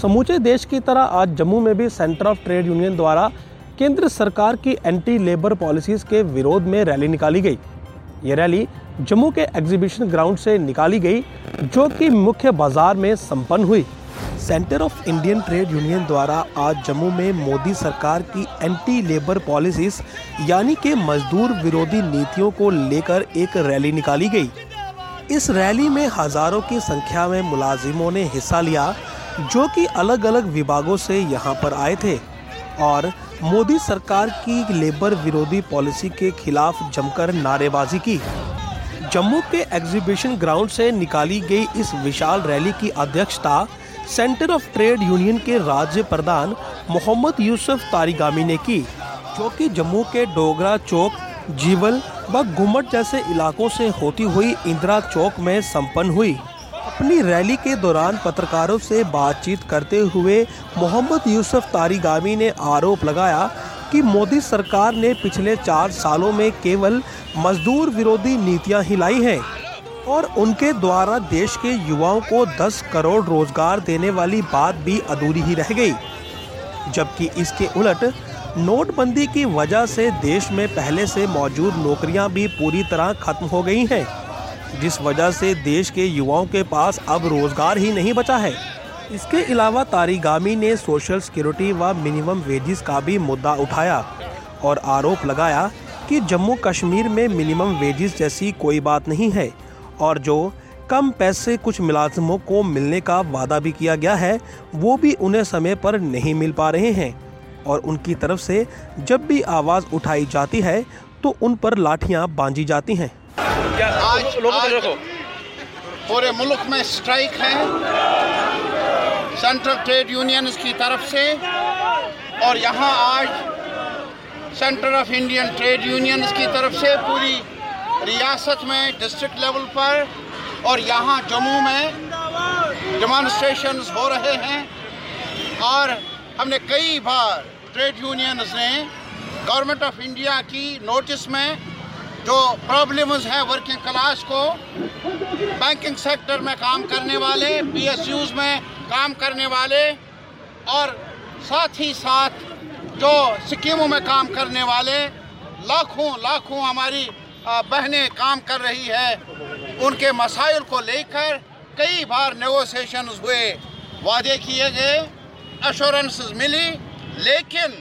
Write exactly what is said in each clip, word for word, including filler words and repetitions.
समूचे देश की तरह आज जम्मू में भी सेंटर ऑफ ट्रेड यूनियन द्वारा केंद्र सरकार की एंटी लेबर पॉलिसीज के विरोध में रैली निकाली गई। ये रैली जम्मू के एग्जीबिशन ग्राउंड से निकाली गई, जो कि मुख्य बाजार में संपन्न हुई। Centre of Indian trade union द्वारा आज जम्मू में मोदी सरकार की एंटी लेबर पॉलिसीज यानी कि मजदूर विरोधी नीतियों को लेकर एक रैली निकाली गई। इस रैली में हजारों की संख्या में मुलाजिमों ने हिस्सा लिया, जो कि अलग अलग विभागों से यहाँ पर आए थे और मोदी सरकार की लेबर विरोधी पॉलिसी के खिलाफ जमकर नारेबाजी की। जम्मू के एग्जीबिशन ग्राउंड से निकाली गई इस विशाल रैली की अध्यक्षता सेंटर ऑफ ट्रेड यूनियन के राज्य प्रधान मोहम्मद यूसुफ तारिगामी ने की, जो कि जम्मू के डोगरा चौक, जीवल व घुमट जैसे इलाकों से होती हुई इंदिरा चौक में संपन्न हुई। अपनी रैली के दौरान पत्रकारों से बातचीत करते हुए मोहम्मद यूसुफ तारिगामी ने आरोप लगाया कि मोदी सरकार ने पिछले चार सालों में केवल मजदूर विरोधी नीतियां ही लाई हैं और उनके द्वारा देश के युवाओं को दस करोड़ रोजगार देने वाली बात भी अधूरी ही रह गई। जबकि इसके उलट नोटबंदी की वजह से देश में पहले से मौजूद नौकरियां भी पूरी तरह खत्म हो गई हैं, जिस वजह से देश के युवाओं के पास अब रोजगार ही नहीं बचा है। इसके अलावा तारिगामी ने सोशल सिक्योरिटी व मिनिमम वेजेस का भी मुद्दा उठाया और आरोप लगाया कि जम्मू कश्मीर में मिनिमम वेजेस जैसी कोई बात नहीं है और जो कम पैसे कुछ मुलाजिमों को मिलने का वादा भी किया गया है, वो भी उन्हें समय पर नहीं मिल पा रहे हैं और उनकी तरफ से जब भी आवाज़ उठाई जाती है तो उन पर लाठियां बांधी जाती हैं। आज, आज पूरे मुल्क में स्ट्राइक है सेंट्रल ट्रेड यूनियंस की तरफ से और यहाँ आज centre of Indian trade unions की तरफ से पूरी रियासत में डिस्ट्रिक्ट लेवल पर और यहाँ जम्मू में डेमोन्स्ट्रेशंस हो रहे हैं। और हमने कई बार ट्रेड यूनियंस ने गवर्नमेंट ऑफ इंडिया की नोटिस में जो प्रॉब्लम्स हैं वर्किंग क्लास को, बैंकिंग सेक्टर में काम करने वाले, पीएसयूज में काम करने वाले और साथ ही साथ जो स्कीमों में काम करने वाले लाखों लाखों हमारी बहनें काम कर रही है, उनके मसाइल को लेकर कई बार नेगोशिएशंस हुए, वादे किए गए, एश्योरेंसेस मिली, लेकिन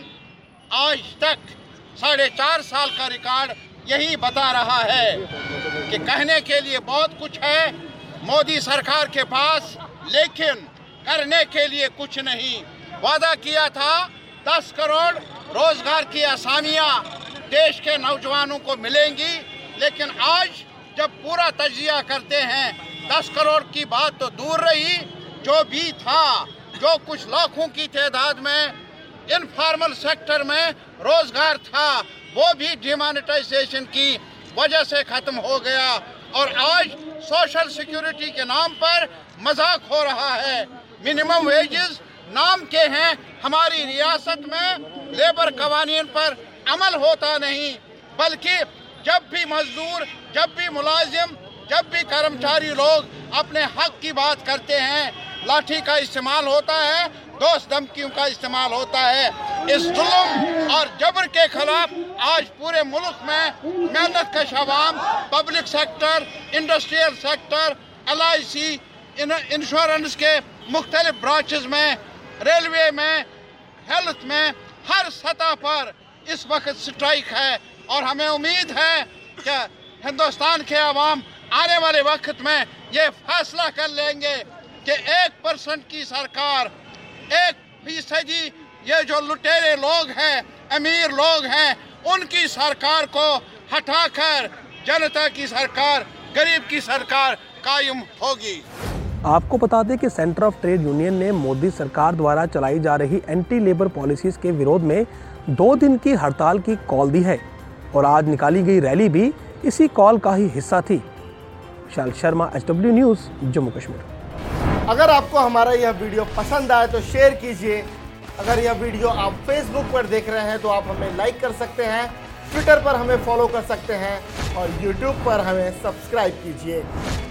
आज तक साढ़े चार साल का रिकॉर्ड यही बता रहा है कि कहने के लिए बहुत कुछ है मोदी सरकार के पास, लेकिन करने के लिए कुछ नहीं। वादा किया था दस करोड़ रोजगार की आसामियां देश के नौजवानों को मिलेंगी, लेकिन आज जब पूरा तजिया करते हैं दस करोड़ की बात तो दूर रही, जो भी था, जो कुछ लाखों की तादाद में इनफॉर्मल सेक्टर में रोजगार था, वो भी डिमोनेटाइजेशन की वजह से ख़त्म हो गया और आज सोशल सिक्योरिटी के नाम पर मजाक हो रहा है। मिनिमम वेजेस नाम के हैं, हमारी रियासत में लेबर कवानीन पर अमल होता नहीं, बल्कि जब भी मजदूर, जब भी मुलाजिम, जब भी कर्मचारी लोग अपने हक की बात करते हैं, लाठी का इस्तेमाल होता है, दोस्त धमकियों का इस्तेमाल होता है। इस जुल्म और जबर के खिलाफ आज पूरे मुल्क में मेहनत कश अवाम, public sector, industrial sector, L I C, insurance के मुख्तलिफ ब्रांचेस में, रेलवे में, हेल्थ में, हर सतह पर इस वक्त स्ट्राइक है और हमें उम्मीद है कि हिंदुस्तान के अवाम आने वाले वक्त में ये फैसला कर लेंगे कि एक परसेंट की सरकार, एक फीसदी ये जो लुटेरे लोग हैं, अमीर लोग हैं, उनकी सरकार को हटाकर जनता की सरकार, गरीब की सरकार कायम होगी। आपको बता दें कि सेंटर ऑफ ट्रेड यूनियन ने मोदी सरकार द्वारा चलाई जा रही एंटी लेबर पॉलिसीज के विरोध में दो दिन की हड़ताल की कॉल दी है और आज निकाली गई रैली भी इसी कॉल का ही हिस्सा थी। Vishal Sharma, H W news, Jammu Kashmir. अगर आपको हमारा यह वीडियो पसंद आए तो शेयर कीजिए। अगर यह वीडियो आप फेसबुक पर देख रहे हैं तो आप हमें लाइक कर सकते हैं, ट्विटर पर हमें फॉलो कर सकते हैं और यूट्यूब पर हमें सब्सक्राइब कीजिए।